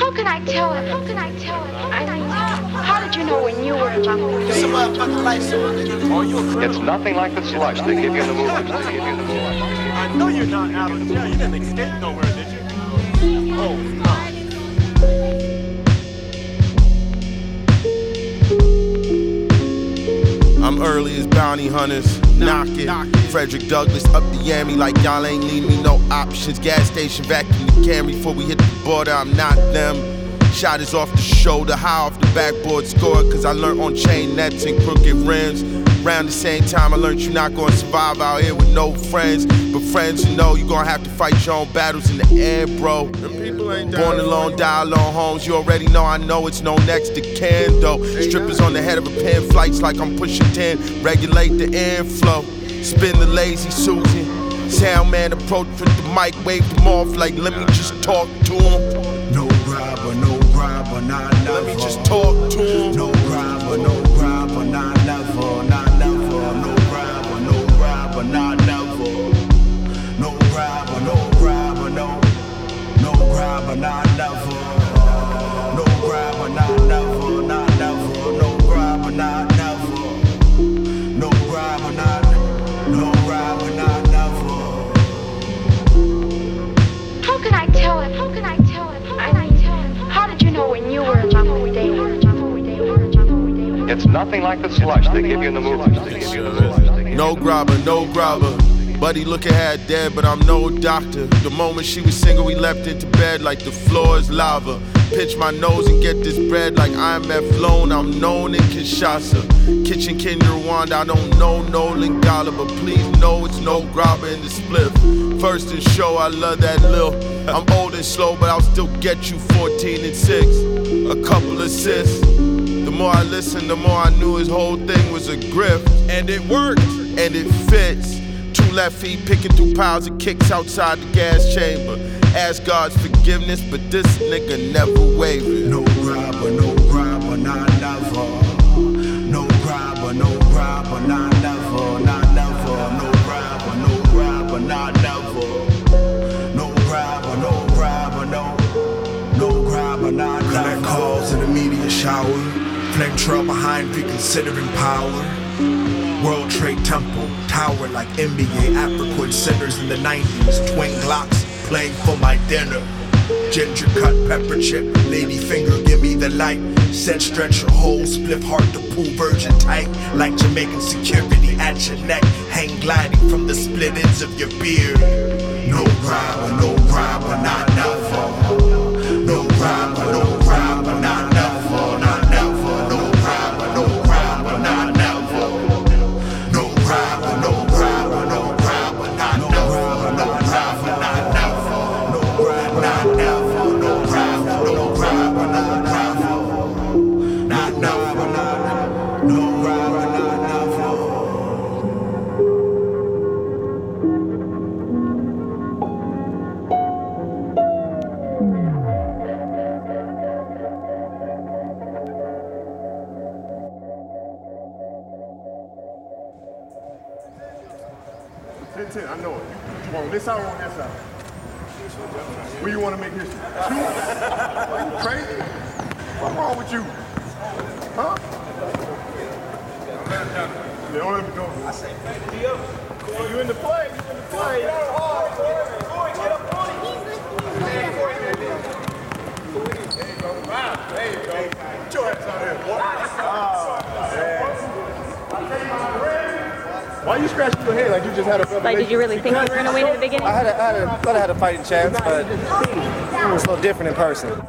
How can I tell him? How can I tell him? I mean, how did you know when you were around? It's nothing like the slush they give you in the movies. I know you're not out of jail. You didn't escape nowhere, did you? Oh, no. I'm early as bounty hunters, knock it. Frederick Douglass up the Yammy like y'all ain't leaving me no options. Gas station vacuum the Camry before we hit the border, I'm not them. Shot is off the shoulder, high off the backboard score, cause I learned on chain nets and crooked rims. Around the same time I learned you're not gonna survive out here with no friends. But friends, you know, you gonna have to fight your own battles in the end, bro. Born alone, die alone, homes, you already know, I know it's no next to Kendo. Strippers on the head of a pen, flights like I'm pushing 10. Regulate the inflow, spin the lazy Susan. Sound man approach with the mic, wave them off like let me just talk to him. No grabber, nah, never. Let me just talk to him. No grabber, nah, never, nah, never. No grabber, nah, never. No grabber, no. No grabber, nah, never. No grabber, nah, never, nah, never. No grabber, nah, never. No grabber, nah, no grabber, nah, never. How can I tell him? How can I tell him? I mean, how did you know when you were around who they were? It's nothing like the slush they give you in the movies. No grabber. Buddy looking half dead, but I'm no doctor. The moment she was single, we leapt into bed like the floor is lava. Pitch my nose and get this bread like IMF loan. I'm known in Kinshasa. Kitchen Kenya, Rwanda, I don't know no Lingala, but please know it's no grabber in the spliff. First in show, I love that lil. I'm old and slow, but I'll still get you 14 and 6. A couple assists. The more I listened, the more I knew his whole thing was a grift. And it worked, and it fits. Two left feet picking through piles of kicks outside the gas chamber. Ask God's forgiveness, but this nigga never wavered. No grabber, nah, never. No grabber, nah, never, nah, never. No grabber, nah, never. No grabber, no. No grabber, nah, never. Collect calls in the media shower. Flame trail behind reconsidering power. World Trade Temple, tower like NBA Apricot centers in the 90s. Twin Glocks playing for my dinner. Ginger cut, pepper chip, lady finger, give me the light. Said stretch your whole split hard to pull virgin tight. Like Jamaican security at your neck. Hang gliding from the split ends of your beard. No grabber, nah, never. No grabber, nah, never, nah, never. No grabber, nah, never. I know it. You want this side or on that side? Where you want to make history? Two? Are you crazy? What's wrong with you? Huh? Yeah, don't let me go. I say, you in the play. You in the play. Get up on it. There you go. Wow. There you go. Put your ass out here, boy. Why are you scratching your head like you just had a brother? Like, did you really think you were going to win in the beginning? I thought I had a fighting chance, but it was a little different in person.